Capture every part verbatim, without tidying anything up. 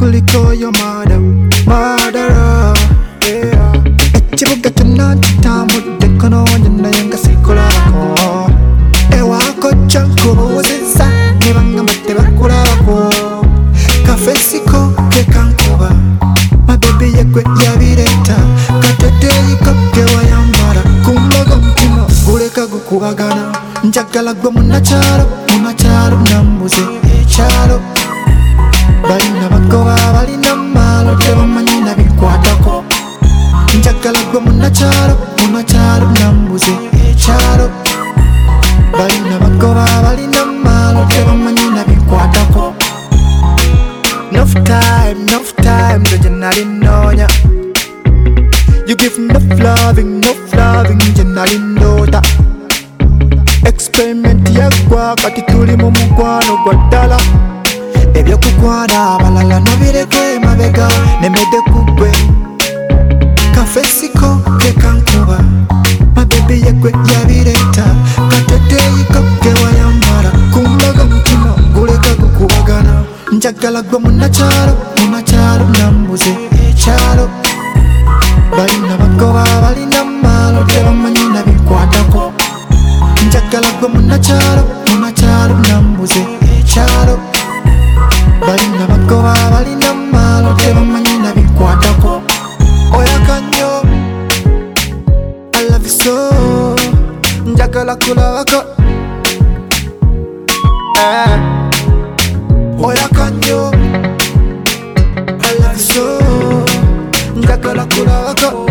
kuliko your mother, mother. Yeah. Echibuga tunatambudde kono nyina yanga sikulako. Ewako chankubuuziza ne bangamba tebakulabako. Kafesiko kekankuba my baby yegwe yabireta kateteyiko kewayambala kumbaga mutima guleka gukubagana njagala gwe munakyalo munakyalo nambuze ekyalo balina bagoba balina maalo tebamanyi nabikwatako njagala gwe munakyalo munakyalo nambuze ekyalo balina bagoba balina maalo tebamanyi nabikwatako. Enough time, enough time, so you're not in nonya. You give enough loving, enough loving, you're not in nota. Experiment yagwa kati tuli mu mukwano gwa ddala. Ebyokukwana abalala nabireke mabega nemedde kugwe. Kafesiko kekankuba my baby yegwe yabireta kateteyiko kewayambala kumbaga mutima guleka gukubagana njagala gwe munakyalo munakyalo nambuze ekyalo balina bagoba balina maalo tebamanyi nabikwatako njagala gwe munakyalo munakyalo nambuze ekyalo balina bagoba balina maalo tebamanyi nabikwatako. Oyakanyo I love you so njagala kulabako eh. Oyakanyo I love you so njagala kulabako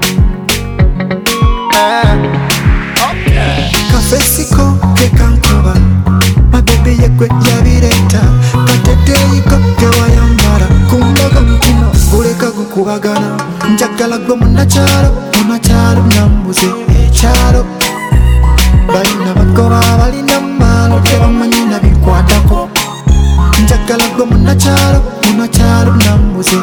eh. Okay. Kafesiko kekankuba my baby yegwe yabireta kateteyiko kewayambala kumbaga mutima guleka gukubagana njagala gwe munakyalo munakyalo nambuze ekyalo balina bagoba balina maalo tebamanyi nabikwatako njagala gwe munakyalo munakyalo nambuze